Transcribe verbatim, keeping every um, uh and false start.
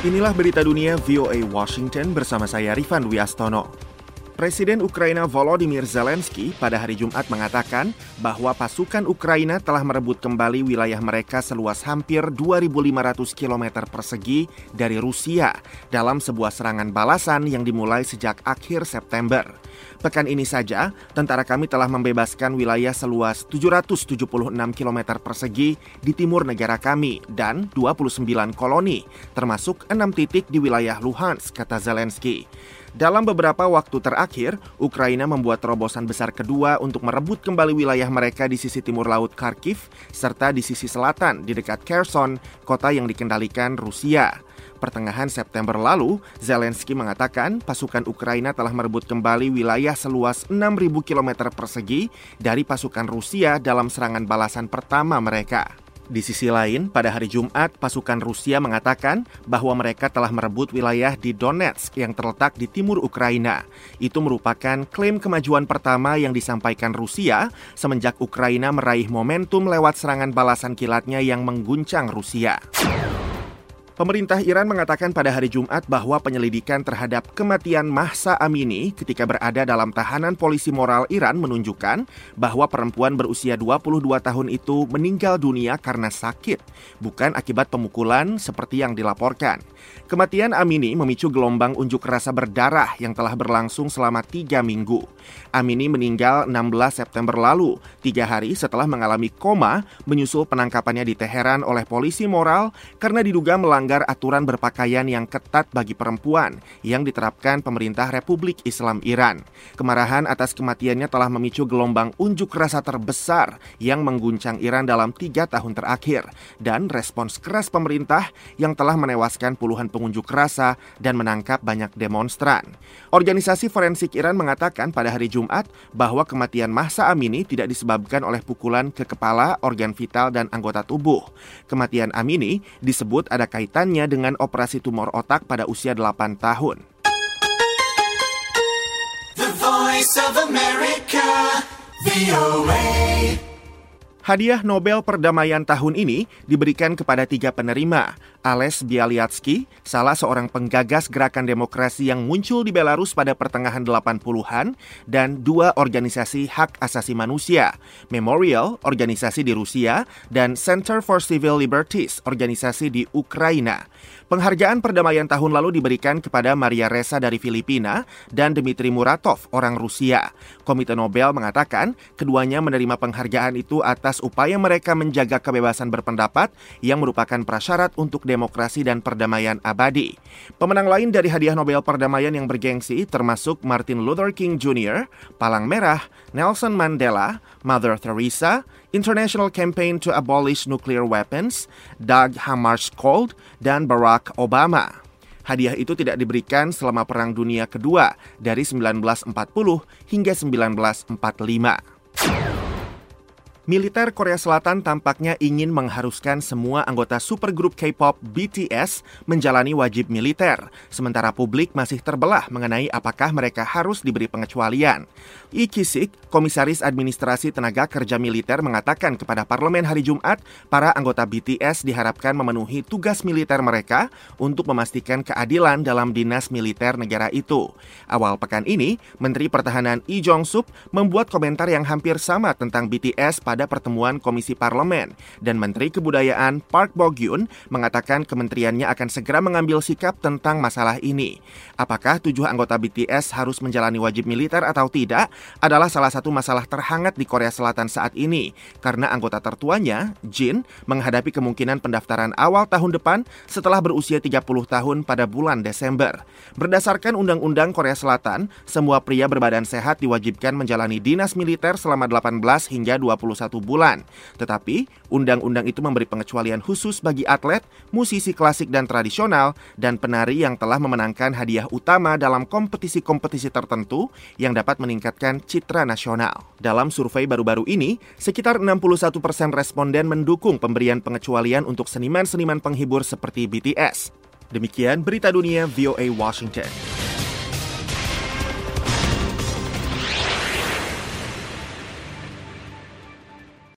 Inilah berita dunia V O A Washington bersama saya Rifan Dwi Astono. Presiden Ukraina Volodymyr Zelensky pada hari Jumat mengatakan bahwa pasukan Ukraina telah merebut kembali wilayah mereka seluas hampir dua ribu lima ratus kilometer persegi dari Rusia dalam sebuah serangan balasan yang dimulai sejak akhir September. Pekan ini saja, tentara kami telah membebaskan wilayah seluas tujuh ratus tujuh puluh enam kilometer persegi di timur negara kami dan dua puluh sembilan koloni, termasuk enam titik di wilayah Luhansk, kata Zelensky. Dalam beberapa waktu terakhir, Ukraina membuat terobosan besar kedua untuk merebut kembali wilayah mereka di sisi timur laut Kharkiv, serta di sisi selatan di dekat Kherson, kota yang dikendalikan Rusia. Pertengahan September lalu, Zelensky mengatakan pasukan Ukraina telah merebut kembali wilayah seluas enam ribu kilometer persegi dari pasukan Rusia dalam serangan balasan pertama mereka. Di sisi lain, pada hari Jumat, pasukan Rusia mengatakan bahwa mereka telah merebut wilayah di Donetsk yang terletak di timur Ukraina. Itu merupakan klaim kemajuan pertama yang disampaikan Rusia semenjak Ukraina meraih momentum lewat serangan balasan kilatnya yang mengguncang Rusia. Pemerintah Iran mengatakan pada hari Jumat bahwa penyelidikan terhadap kematian Mahsa Amini ketika berada dalam tahanan polisi moral Iran menunjukkan bahwa perempuan berusia dua puluh dua tahun itu meninggal dunia karena sakit, bukan akibat pemukulan seperti yang dilaporkan. Kematian Amini memicu gelombang unjuk rasa berdarah yang telah berlangsung selama tiga minggu. Amini meninggal enam belas September lalu, tiga hari setelah mengalami koma menyusul penangkapannya di Teheran oleh polisi moral karena diduga melanggar aturan berpakaian yang ketat bagi perempuan yang diterapkan pemerintah Republik Islam Iran. Kemarahan atas kematiannya telah memicu gelombang unjuk rasa terbesar yang mengguncang Iran dalam tiga tahun terakhir dan respons keras pemerintah yang telah menewaskan puluhan pengunjuk rasa dan menangkap banyak demonstran. Organisasi forensik Iran mengatakan pada hari Jumat bahwa kematian Mahsa Amini tidak disebabkan oleh pukulan ke kepala, organ vital, dan anggota tubuh. Kematian Amini disebut ada kaitannya dengan operasi tumor otak pada usia delapan tahun. The Voice of America, V O A. Hadiah Nobel Perdamaian tahun ini diberikan kepada tiga penerima. Ales Bialiatsky, salah seorang penggagas gerakan demokrasi yang muncul di Belarus pada pertengahan delapan puluhan, dan dua organisasi hak asasi manusia, Memorial, organisasi di Rusia, dan Center for Civil Liberties, organisasi di Ukraina. Penghargaan perdamaian tahun lalu diberikan kepada Maria Ressa dari Filipina dan Dmitry Muratov, orang Rusia. Komite Nobel mengatakan keduanya menerima penghargaan itu atas upaya mereka menjaga kebebasan berpendapat yang merupakan prasyarat untuk demokrasi dan perdamaian abadi. Pemenang lain dari hadiah Nobel Perdamaian yang bergengsi termasuk Martin Luther King Junior, Palang Merah, Nelson Mandela, Mother Teresa, International Campaign to Abolish Nuclear Weapons, Dag Hammarskjöld, dan Barack Obama. Hadiah itu tidak diberikan selama Perang Dunia Kedua dari sembilan belas empat puluh hingga sembilan belas empat puluh lima. Militer Korea Selatan tampaknya ingin mengharuskan semua anggota supergrup K-pop B T S menjalani wajib militer, sementara publik masih terbelah mengenai apakah mereka harus diberi pengecualian. Lee Ki-sik, Komisaris Administrasi Tenaga Kerja Militer, mengatakan kepada parlemen hari Jumat, para anggota B T S diharapkan memenuhi tugas militer mereka untuk memastikan keadilan dalam dinas militer negara itu. Awal pekan ini, Menteri Pertahanan Lee Jong-sup membuat komentar yang hampir sama tentang B T S pada pertemuan Komisi Parlemen, dan Menteri Kebudayaan Park Bo-gyun mengatakan kementeriannya akan segera mengambil sikap tentang masalah ini. Apakah tujuh anggota B T S harus menjalani wajib militer atau tidak adalah salah satu masalah terhangat di Korea Selatan saat ini, karena anggota tertuanya, Jin, menghadapi kemungkinan pendaftaran awal tahun depan setelah berusia tiga puluh tahun pada bulan Desember. Berdasarkan Undang-Undang Korea Selatan, semua pria berbadan sehat diwajibkan menjalani dinas militer selama delapan belas hingga dua puluh satu bulan. Tetapi, undang-undang itu memberi pengecualian khusus bagi atlet, musisi klasik dan tradisional, dan penari yang telah memenangkan hadiah utama dalam kompetisi-kompetisi tertentu yang dapat meningkatkan citra nasional. Dalam survei baru-baru ini, sekitar enam puluh satu persen responden mendukung pemberian pengecualian untuk seniman-seniman penghibur seperti B T S. Demikian berita dunia V O A Washington.